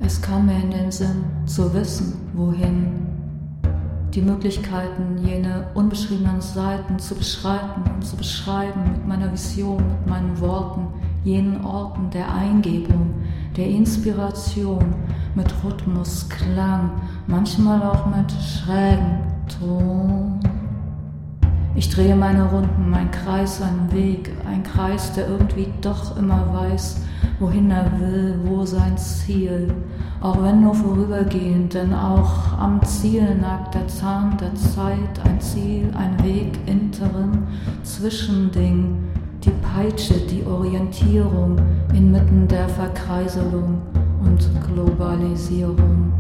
Es kam mir in den Sinn, zu wissen, wohin. Die Möglichkeiten, jene unbeschriebenen Seiten zu beschreiten und zu beschreiben mit meiner Vision, mit meinen Worten, jenen Orten der Eingebung, der Inspiration, mit Rhythmus, Klang, manchmal auch mit schrägen Ton. Ich drehe meine Runden, mein Kreis, ein Weg, ein Kreis, der irgendwie doch immer weiß, wohin er will, wo sein Ziel, auch wenn nur vorübergehend, denn auch am Ziel nagt der Zahn der Zeit, ein Ziel, ein Weg, Interim, Zwischending, die Peitsche, die Orientierung inmitten der Verkreiselung und Globalisierung.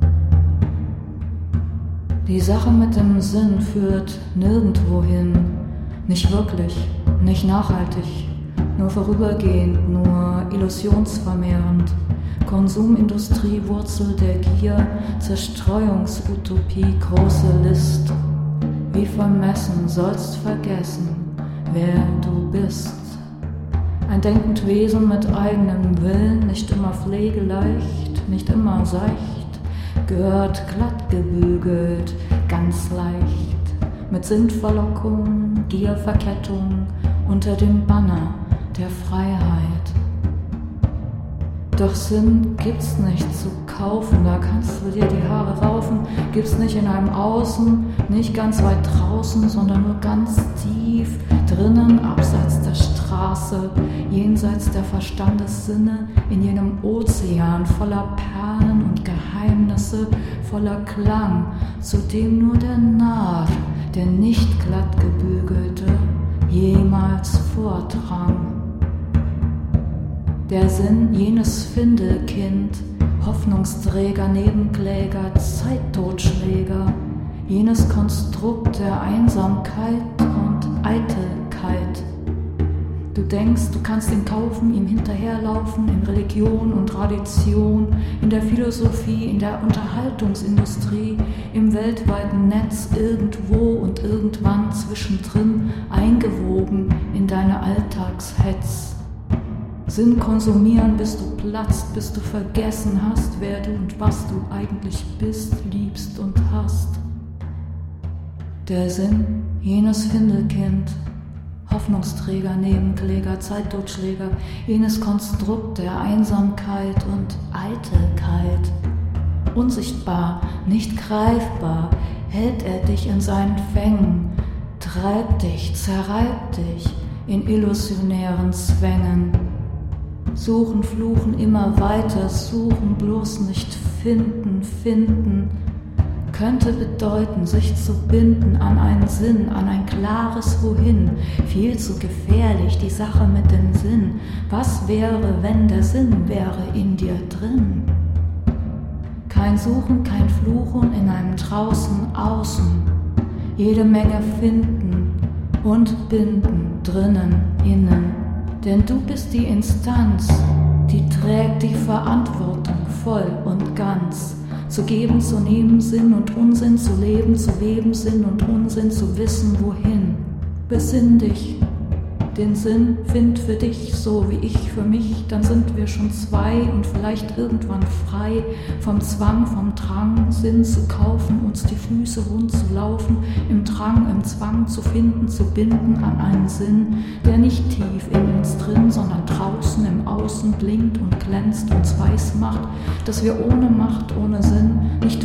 Die Sache mit dem Sinn führt nirgendwo hin, nicht wirklich, nicht nachhaltig, nur vorübergehend, nur illusionsvermehrend. Konsumindustrie, Wurzel der Gier, Zerstreuungsutopie, große List. Wie vermessen sollst vergessen, wer du bist. Ein denkend Wesen mit eigenem Willen, nicht immer pflegeleicht, nicht immer seicht, gehört glatt gebügelt, ganz leicht, mit Sinnverlockung, Gierverkettung unter dem Banner der Freiheit. Doch Sinn gibt's nicht zu kaufen, da kannst du dir die Haare raufen, gibt's nicht in einem Außen, nicht ganz weit draußen, sondern nur ganz tief drinnen, abseits der Straße, jenseits der Verstandessinne, in jenem Ozean voller Perlen und Geheimnisse, voller Klang, zu dem nur der Narr, der nicht glatt gebügelte, jemals vordrang. Der Sinn jenes Findelkind, Hoffnungsträger, Nebenkläger, Zeittotschläger, jenes Konstrukt der Einsamkeit und Eitelkeit. Du denkst, du kannst ihn kaufen, ihm hinterherlaufen, in Religion und Tradition, in der Philosophie, in der Unterhaltungsindustrie, im weltweiten Netz, irgendwo und irgendwann zwischendrin, eingewoben in deine Alltagshetz. Sinn konsumieren, bis du platzt, bis du vergessen hast, wer du und was du eigentlich bist, liebst und hast. Der Sinn, jenes Findelkind, Hoffnungsträger, Nebenkläger, Zeittotschläger, jenes Konstrukt der Einsamkeit und Eitelkeit. Unsichtbar, nicht greifbar, hält er dich in seinen Fängen, treibt dich, zerreibt dich in illusionären Zwängen. Suchen, fluchen immer weiter, suchen, bloß nicht finden, finden, könnte bedeuten, sich zu binden an einen Sinn, an ein klares Wohin, viel zu gefährlich, die Sache mit dem Sinn. Was wäre, wenn der Sinn wäre in dir drin? Kein Suchen, kein Fluchen in einem draußen, außen, jede Menge finden und binden, drinnen, innen. Denn du bist die Instanz, die trägt die Verantwortung voll und ganz. Zu geben, zu nehmen, Sinn und Unsinn, zu leben, zu weben, Sinn und Unsinn, zu wissen, wohin. Besinn dich. Den Sinn find für dich, so wie ich für mich, dann sind wir schon zwei und vielleicht irgendwann frei vom Zwang, vom Drang, Sinn zu kaufen, uns die Füße rund zu laufen, im Drang, im Zwang zu finden, zu binden an einen Sinn, der nicht tief in uns drin, sondern draußen im Außen blinkt und glänzt, uns weiß macht, dass wir ohne Macht, ohne Sinn nicht